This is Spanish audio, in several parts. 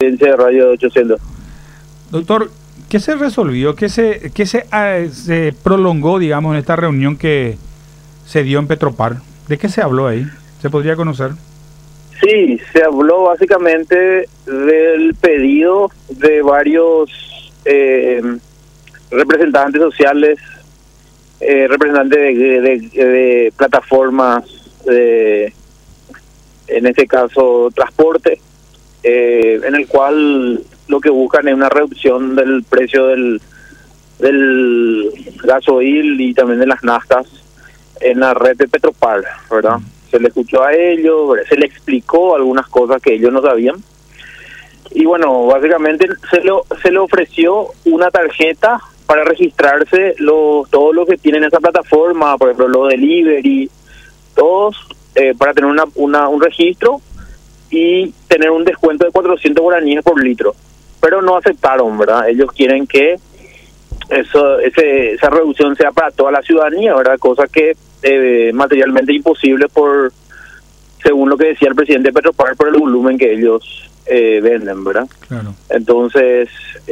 audiencia de Radio 800. Doctor, ¿qué se resolvió? ¿Qué se prolongó, digamos, en esta reunión que se dio en Petropar? ¿De qué se habló ahí? ¿Se podría conocer? Sí, se habló básicamente del pedido de varios representantes sociales, representantes de plataformas, en este caso transporte, en el cual lo que buscan es una reducción del precio del gasoil y también de las naftas en la red de Petropar, ¿verdad? Se le escuchó a ellos, se le explicó algunas cosas que ellos no sabían. Y bueno, básicamente se le ofreció una tarjeta para registrarse todos los que tienen esa plataforma, por ejemplo, los delivery, todos, para tener un registro y tener un descuento de 400 guaraníes por litro. Pero no aceptaron, ¿verdad? Ellos quieren que esa reducción sea para toda la ciudadanía, ¿verdad? Cosa que materialmente imposible según lo que decía el presidente Petropar, por el volumen que ellos venden, ¿verdad? Claro. Entonces,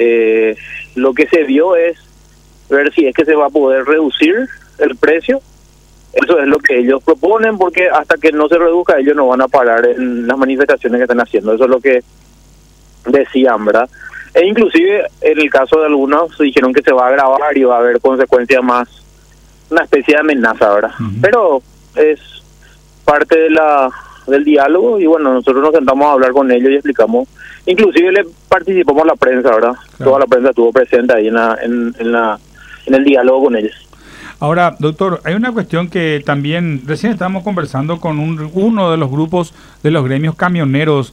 lo que se vio es ver si es que se va a poder reducir el precio. Eso es lo que ellos proponen, porque hasta que no se reduzca, ellos no van a parar en las manifestaciones que están haciendo. Eso es lo que decían, ¿verdad? E inclusive, en el caso de algunos, dijeron que se va a agravar y va a haber consecuencias más, una especie de amenaza, ¿verdad? Pero es parte del diálogo y bueno, nosotros nos sentamos a hablar con ellos y explicamos. Inclusive le participamos la prensa, ¿verdad? Claro. Toda la prensa estuvo presente ahí en el diálogo con ellos. Ahora, doctor, hay una cuestión que también recién estábamos conversando con uno de los grupos de los gremios camioneros,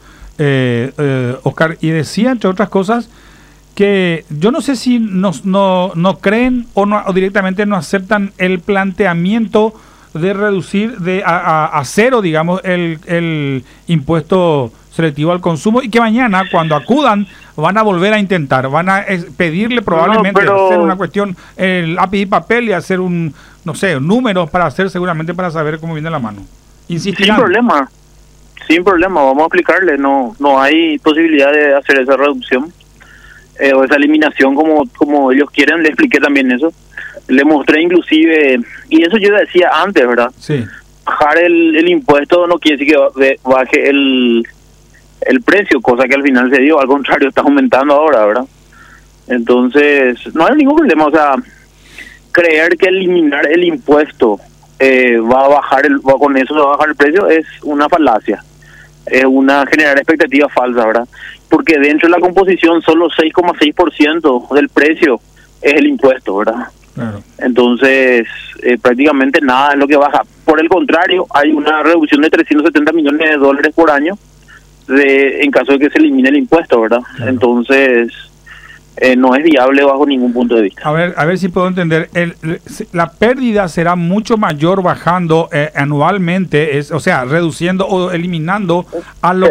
Oscar, y decía, entre otras cosas, que yo no sé si no creen o directamente no aceptan el planteamiento de reducir a cero, digamos, el impuesto selectivo al consumo, y que mañana, cuando acudan, van a volver a intentar, van a pedirle probablemente hacer una cuestión, a pedir papel y hacer números para hacer, seguramente para saber cómo viene la mano. Insistirán. Sin problema, vamos a explicarle, no hay posibilidad de hacer esa reducción o esa eliminación como ellos quieren. Le expliqué también eso, le mostré inclusive, y eso yo decía antes, ¿verdad? Sí. Bajar el impuesto no quiere decir que baje el precio, cosa que al final se dio, al contrario, está aumentando ahora, ¿verdad? Entonces, no hay ningún problema, o sea, creer que eliminar el impuesto va a bajar con eso se va a bajar el precio es una falacia, es generar expectativas falsas, ¿verdad? Porque dentro de la composición solo 6,6% del precio es el impuesto, ¿verdad? Claro. Entonces, prácticamente nada es lo que baja. Por el contrario, hay una reducción de 370 millones de dólares por año en caso de que se elimine el impuesto, ¿verdad? Claro. Entonces, no es viable bajo ningún punto de vista. A ver si puedo entender. La pérdida será mucho mayor bajando anualmente, o sea, reduciendo o eliminando a lo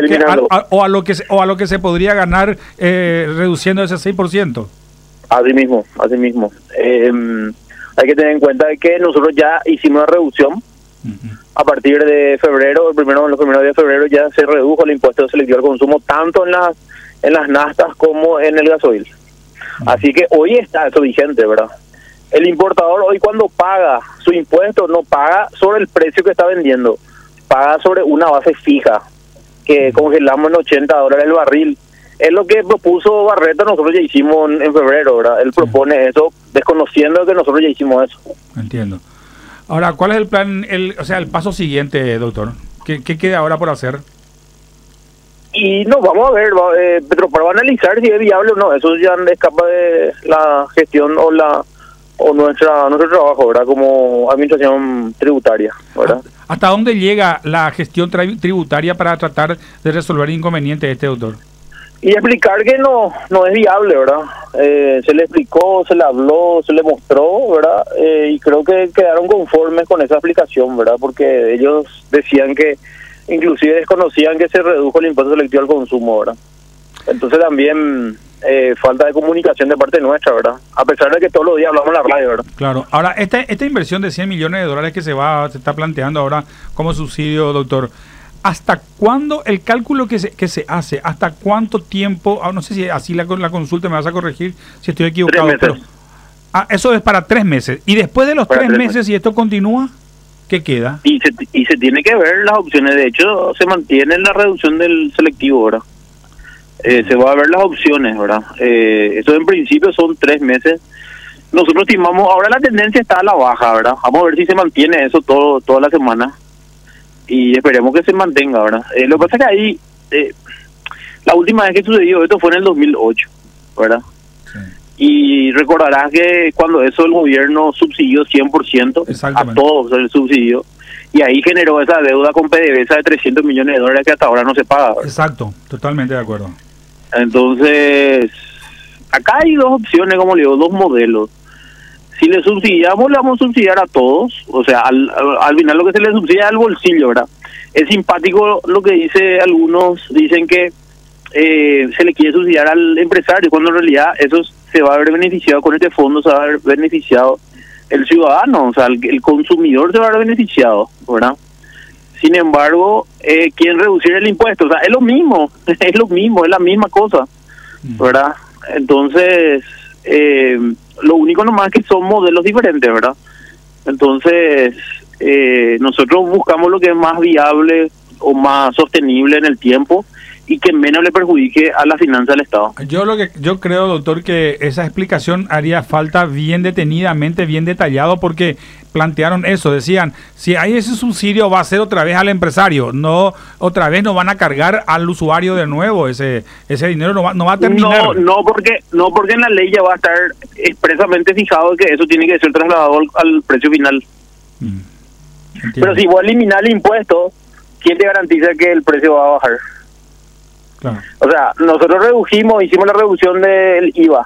que se podría ganar reduciendo ese 6%. Así mismo. Hay que tener en cuenta de que nosotros ya hicimos una reducción. A partir de febrero, los primeros días de febrero ya se redujo el impuesto selectivo al consumo tanto en las naftas como en el gasoil. Así que hoy está eso vigente, ¿verdad? El importador hoy, cuando paga su impuesto, no paga sobre el precio que está vendiendo, paga sobre una base fija que congelamos en $80 el barril. Es lo que propuso Barreto, nosotros ya hicimos en febrero, ¿verdad? Él propone eso desconociendo que nosotros ya hicimos eso. Entiendo. Ahora, ¿cuál es el plan, el paso siguiente, doctor? ¿Qué queda ahora por hacer? Y no, vamos a ver, Petropar va a analizar si es viable o no. Eso ya escapa de la gestión o nuestro trabajo, ¿verdad? Como administración tributaria, ¿verdad? ¿Hasta dónde llega la gestión tributaria para tratar de resolver el inconveniente de este doctor? Y explicar que no es viable, ¿verdad? Se le explicó, se le habló, se le mostró, ¿verdad? Y creo que quedaron conformes con esa explicación, ¿verdad? Porque ellos decían que inclusive desconocían que se redujo el impuesto selectivo al consumo, ¿verdad? Entonces también falta de comunicación de parte nuestra, ¿verdad? A pesar de que todos los días hablamos en la radio, ¿verdad? Claro. Ahora, esta inversión de $100 millones que se está planteando ahora como subsidio, doctor, ¿hasta cuándo el cálculo que se hace? ¿Hasta cuánto tiempo? No sé si así la consulta, me vas a corregir si estoy equivocado. 3 meses. Pero, eso es para 3 meses. Y después de los Para 3 3 meses, meses. si esto continúa, ¿qué queda? Y se tiene que ver las opciones. De hecho, se mantiene la reducción del selectivo, ¿verdad? Se va a ver las opciones, ¿verdad? Eso en principio son 3 meses. Nosotros estimamos, ahora la tendencia está a la baja, ¿verdad? Vamos a ver si se mantiene eso toda la semana. Y esperemos que se mantenga, ¿verdad? Lo que pasa es que ahí, la última vez que sucedió esto fue en el 2008, ¿verdad? Sí. Y recordarás que cuando eso el gobierno subsidió 100%, a todos el subsidio, y ahí generó esa deuda con PDVSA de $300 millones que hasta ahora no se paga, ¿verdad? Exacto, totalmente de acuerdo. Entonces, acá hay dos opciones, como le digo, dos modelos. Si le subsidiamos, le vamos a subsidiar a todos, o sea, al final lo que se le subsidia es al bolsillo, ¿verdad? Es simpático lo que dice algunos, dicen que se le quiere subsidiar al empresario, cuando en realidad eso se va a ver beneficiado con este fondo, se va a ver beneficiado el ciudadano, o sea, el consumidor se va a ver beneficiado, ¿verdad? Sin embargo, quieren reducir el impuesto, o sea, es lo mismo, es la misma cosa, ¿verdad? Entonces, lo único nomás es que son modelos diferentes, ¿verdad? Entonces, nosotros buscamos lo que es más viable o más sostenible en el tiempo y que menos le perjudique a la finanza del Estado. Yo creo, doctor, que esa explicación haría falta bien detenidamente, bien detallado, porque plantearon eso, decían, si hay ese subsidio va a ser otra vez al empresario, no otra vez no van a cargar al usuario de nuevo, ese dinero no va a terminar. No porque en la ley ya va a estar expresamente fijado que eso tiene que ser trasladado al precio final. Pero si vos eliminar el impuesto, ¿quién te garantiza que el precio va a bajar? Claro. O sea, nosotros hicimos la reducción del IVA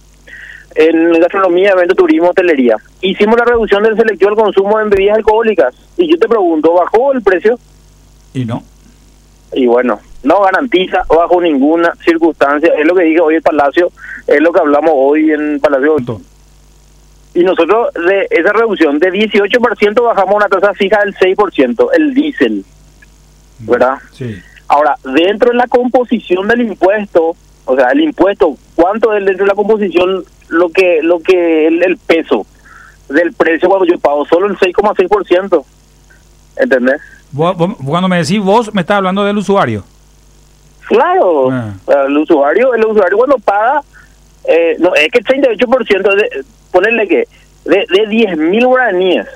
en gastronomía, evento, turismo, hotelería. Hicimos la reducción del selectivo al consumo en bebidas alcohólicas. Y yo te pregunto, ¿bajó el precio? Y no. Y bueno, no garantiza bajo ninguna circunstancia. Es lo que dije hoy en Palacio, es lo que hablamos hoy en Palacio. Y nosotros de esa reducción de 18% bajamos una tasa fija del 6%, el diésel, ¿verdad? Sí. Ahora, dentro de la composición del impuesto, o sea, el impuesto, ¿cuánto es dentro de la composición el peso del precio cuando yo pago? Solo el 6,6%. ¿Entendés? Cuando me decís vos, me estás hablando del usuario. Claro, el usuario cuando paga, no, es que el 38%, ponerle que, de 10.000 guaraníes,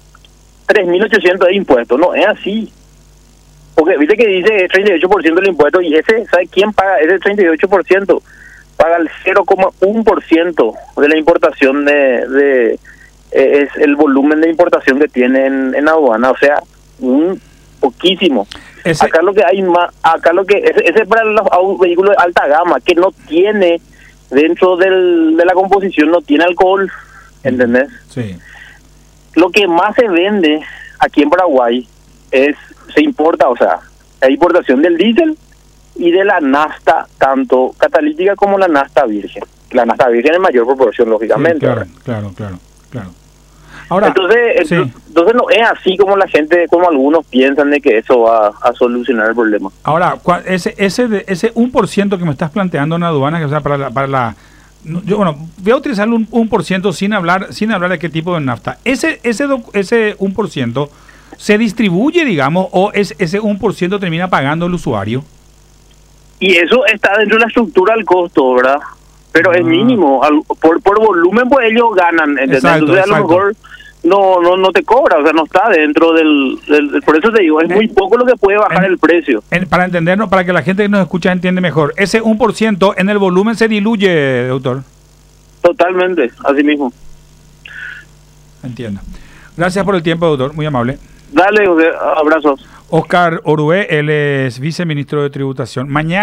3.800 de impuestos, no, es así. Porque viste que dice 38% del impuesto y ese, ¿sabe quién paga? Ese 38% paga el 0,1% de la importación es el volumen de importación que tiene en aduana, o sea, un poquísimo. Acá lo que hay más, ese es para los vehículos de alta gama, que no tiene, dentro de la composición, no tiene alcohol, ¿entendés? Sí. Lo que más se vende aquí en Paraguay se importa, o sea, la importación del diésel y de la nafta, tanto catalítica como la nafta virgen. La nafta virgen en mayor proporción, lógicamente. Sí, claro. Ahora, entonces no es así como la gente, como algunos piensan de que eso va a solucionar el problema. Ahora, ese 1% que me estás planteando en aduanas, o sea, yo voy a utilizar un 1% sin hablar de qué tipo de nafta. Ese 1% ¿se distribuye, digamos, o ese 1% termina pagando el usuario? Y eso está dentro de la estructura del costo, ¿verdad? Pero es mínimo. Por volumen, pues ellos ganan, ¿entendés? Entonces a lo mejor no te cobra, o sea, no está dentro del por eso te digo, es muy poco lo que puede bajar el precio. Para entendernos, para que la gente que nos escucha entiende mejor, ese 1% en el volumen se diluye, doctor. Totalmente, así mismo. Entiendo. Gracias por el tiempo, doctor, muy amable. Dale, abrazos. Oscar Orué, él es viceministro de Tributación. Mañana